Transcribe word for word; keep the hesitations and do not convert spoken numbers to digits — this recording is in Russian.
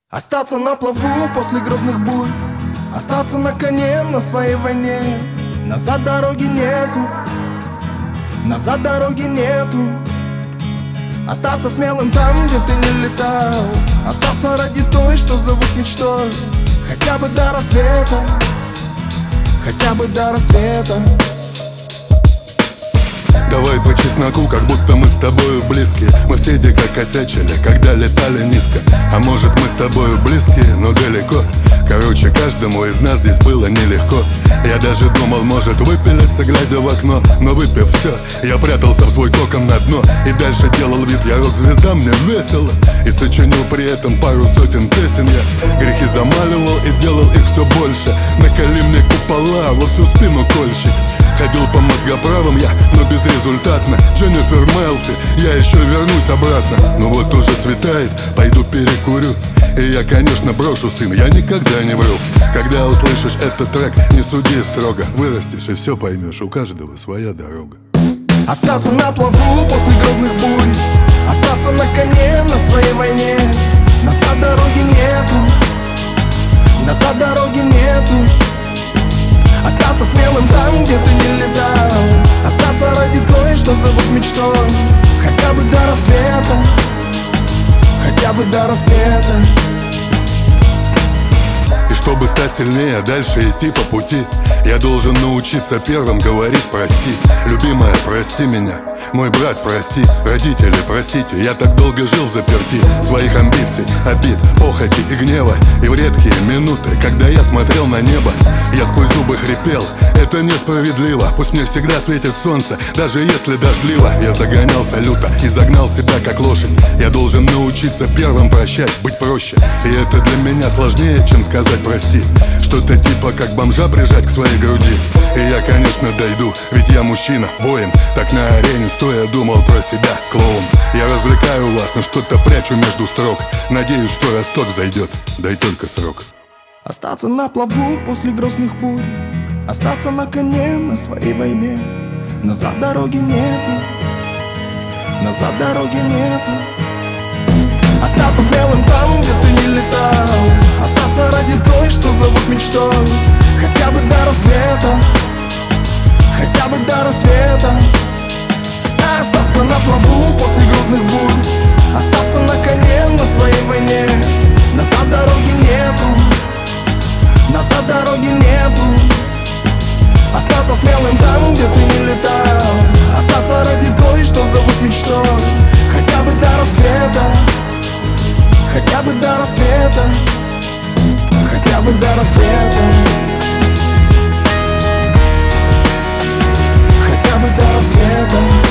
Остаться на плаву после грозных бурь, остаться на коне на своей войне. Назад дороги нету, назад дороги нету. Остаться смелым там, где ты не летал, остаться ради той, что зовут мечтой. Хотя бы до рассвета, хотя бы до рассвета. Давай по чесноку, как будто мы с тобою близкие. Мы все дико косячили, когда летали низко. А может мы с тобою близкие, но далеко. Короче, каждому из нас здесь было нелегко. Я даже думал, может выпилиться, глядя в окно. Но выпив все, я прятался в свой кокон на дно. И дальше делал вид, я рок-звезда, мне весело. И сочинил при этом пару сотен песен. Я грехи замаливал и делал их все больше. Наколи мне купола, во всю спину кольщик. Ходил по мозгоправам я, но безрезультатно. Дженнифер Мелфи, я еще вернусь обратно. Ну вот уже светает, пойду перекурю. И я, конечно, брошу, сын, я никогда не вру. Когда услышишь этот трек, не суди строго. Вырастешь и все поймешь, у каждого своя дорога. Остаться на плаву после грозных бурь, остаться на коне на своей войне. Назад дороги нету, назад дороги нету. Остаться смелым там, где ты не летал, остаться ради той, что зовут мечтой. Хотя бы до рассвета, хотя бы до рассвета. И чтобы стать сильнее, дальше идти по пути, я должен научиться первым говорить прости. Любимая, прости меня, мой брат, прости. Родители, простите, я так долго жил заперти своих амбиций, обид, похоти и гнева. И в редкие минуты, когда я смотрел на небо, я сквозь зубы хрипел: это несправедливо. Пусть мне всегда светит солнце, даже если дождливо. Я загонялся люто и загнал себя как лошадь. Я должен научиться первым прощать, быть проще. И это для меня сложнее, чем сказать прости. Что-то типа как бомжа прижать к своей груди. И я, конечно, дойду, ведь я мужчина, воин. Так на арене стоя думал про себя, клоун. Я развлекаю вас, но что-то прячу между строк. Надеюсь, что росток зайдет, дай только срок. Остаться на плаву после грозных бурь, остаться на коне на своей войне. Назад дороги нету, назад дороги нету. Остаться смелым там, где ты не летал, остаться ради той, что зовут мечтой. Хотя бы до рассвета, хотя бы до рассвета. Остаться на плаву после грозных бурь, остаться на коне на своей войне. Назад дороги нету, назад дороги нету. Остаться смелым там, где ты не летал, остаться ради той, что зовут мечтой. Хотя бы до рассвета, хотя бы до рассвета, хотя бы до рассвета, хотя бы до рассвета.